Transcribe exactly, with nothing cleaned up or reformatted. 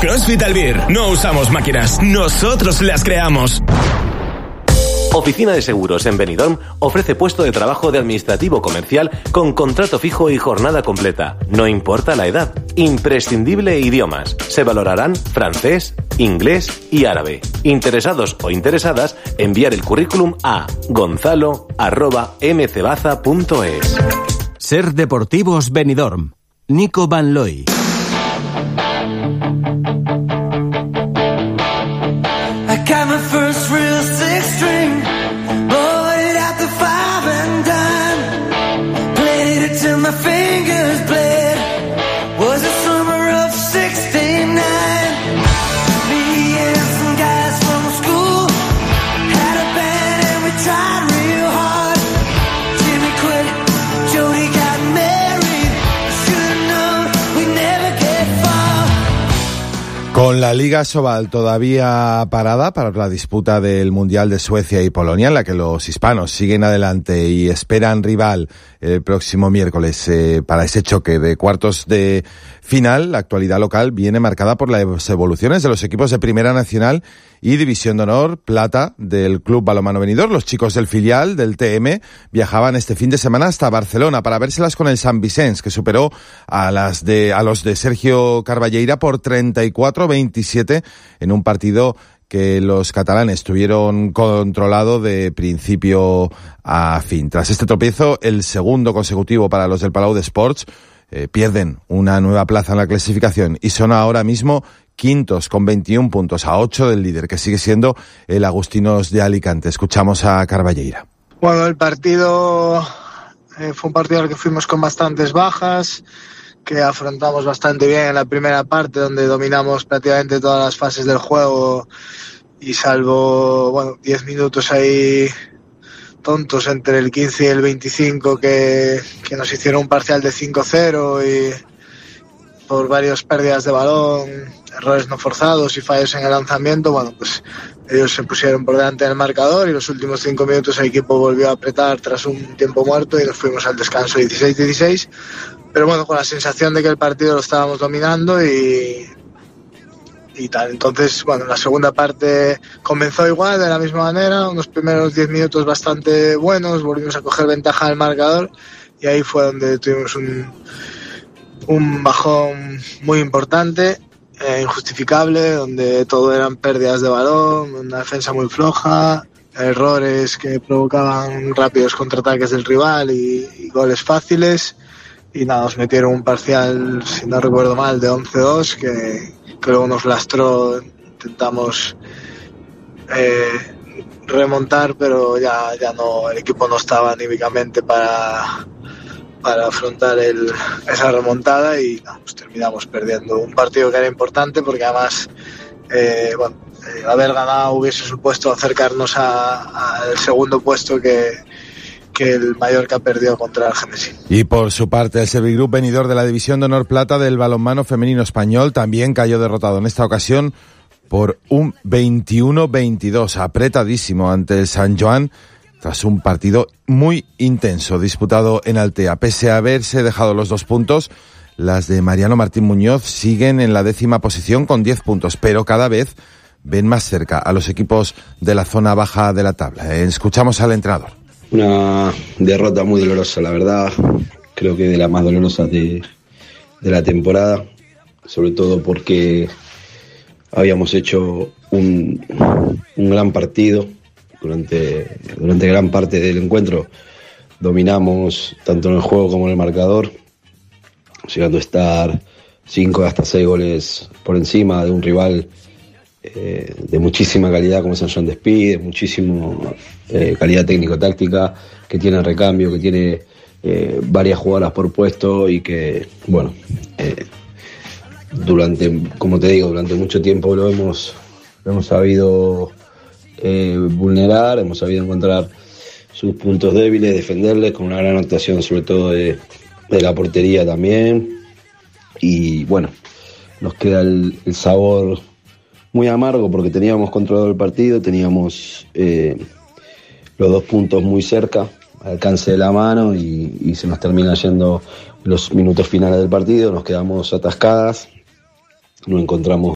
CrossFit Albir. No usamos máquinas, nosotros las creamos. Oficina de Seguros en Benidorm ofrece puesto de trabajo de administrativo comercial con contrato fijo y jornada completa. No importa la edad. Imprescindible idiomas. Se valorarán francés, inglés y árabe. Interesados o interesadas, enviar el currículum a gonzalo arroba m cebaza punto es. Ser Deportivos Benidorm. Nico Van Looy. I got my first real six string, bought it at the five and dime, played it till my fingers bled, was the summer of sixty-nine, me and some guys from school, had a band and we tried real hard, Jimmy quit, Jody got married, should've known we'd never get far. Con la Liga Sobal todavía parada para la disputa del Mundial de Suecia y Polonia, en la que los hispanos siguen adelante y esperan rival el próximo miércoles eh, para ese choque de cuartos de final, la actualidad local viene marcada por las evoluciones de los equipos de Primera Nacional y División de Honor Plata del Club Balonmano Benidorm. Los chicos del filial del T M viajaban este fin de semana hasta Barcelona para vérselas con el Sant Vicenç, que superó a las de a los de Sergio Carballeira por treinta y cuatro a veintisiete en un partido que los catalanes tuvieron controlado de principio a fin. Tras este tropiezo, el segundo consecutivo para los del Palau d'Esports, eh, pierden una nueva plaza en la clasificación y son ahora mismo quintos con veintiún puntos a ocho del líder, que sigue siendo el Agustinos de Alicante. Escuchamos a Carballeira. Bueno, el partido eh, fue un partido al que fuimos con bastantes bajas, que afrontamos bastante bien en la primera parte, donde dominamos prácticamente todas las fases del juego y salvo, bueno, diez minutos ahí tontos entre el quince y el veinticinco que, que nos hicieron un parcial de cinco cero y por varias pérdidas de balón, errores no forzados y fallos en el lanzamiento, bueno, pues ellos se pusieron por delante del marcador y los últimos cinco minutos el equipo volvió a apretar tras un tiempo muerto y nos fuimos al descanso dieciséis dieciséis, pero bueno, con la sensación de que el partido lo estábamos dominando y, y tal. Entonces, bueno, la segunda parte comenzó igual, de la misma manera, unos primeros diez minutos bastante buenos, volvimos a coger ventaja del marcador y ahí fue donde tuvimos un, un bajón muy importante, eh, injustificable, donde todo eran pérdidas de balón, una defensa muy floja, errores que provocaban rápidos contraataques del rival y, y goles fáciles. Y nada, nos metieron un parcial, si no recuerdo mal, de once dos, que, que luego nos lastró. Intentamos eh, remontar, pero ya, ya no, el equipo no estaba anímicamente para, para afrontar el, esa remontada y nada, pues terminamos perdiendo un partido que era importante porque además, eh, bueno, eh, haber ganado hubiese supuesto acercarnos al segundo puesto que que el Mallorca perdió contra el Genesín. Y por su parte, el Servigroup venidor de la División de Honor Plata del balonmano femenino español también cayó derrotado en esta ocasión por un veintiuno veintidós, apretadísimo ante el Sant Joan, tras un partido muy intenso disputado en Altea. Pese a haberse dejado los dos puntos, las de Mariano Martín Muñoz siguen en la décima posición con diez puntos, pero cada vez ven más cerca a los equipos de la zona baja de la tabla. Escuchamos al entrenador. Una derrota muy dolorosa, la verdad, creo que de las más dolorosas de, de la temporada, sobre todo porque habíamos hecho un, un gran partido durante, durante gran parte del encuentro, dominamos tanto en el juego como en el marcador, llegando a estar cinco hasta seis goles por encima de un rival Eh, de muchísima calidad como San Joan Despí, de muchísima eh, calidad técnico-táctica, que tiene recambio, que tiene eh, varias jugadoras por puesto y que, bueno, eh, durante, como te digo, durante mucho tiempo lo hemos, lo hemos sabido eh, vulnerar, hemos sabido encontrar sus puntos débiles, defenderles con una gran actuación sobre todo de, de la portería también y bueno, nos queda el, el sabor muy amargo porque teníamos controlado el partido, teníamos eh, los dos puntos muy cerca, al alcance de la mano y, y se nos termina yendo los minutos finales del partido, nos quedamos atascadas, no encontramos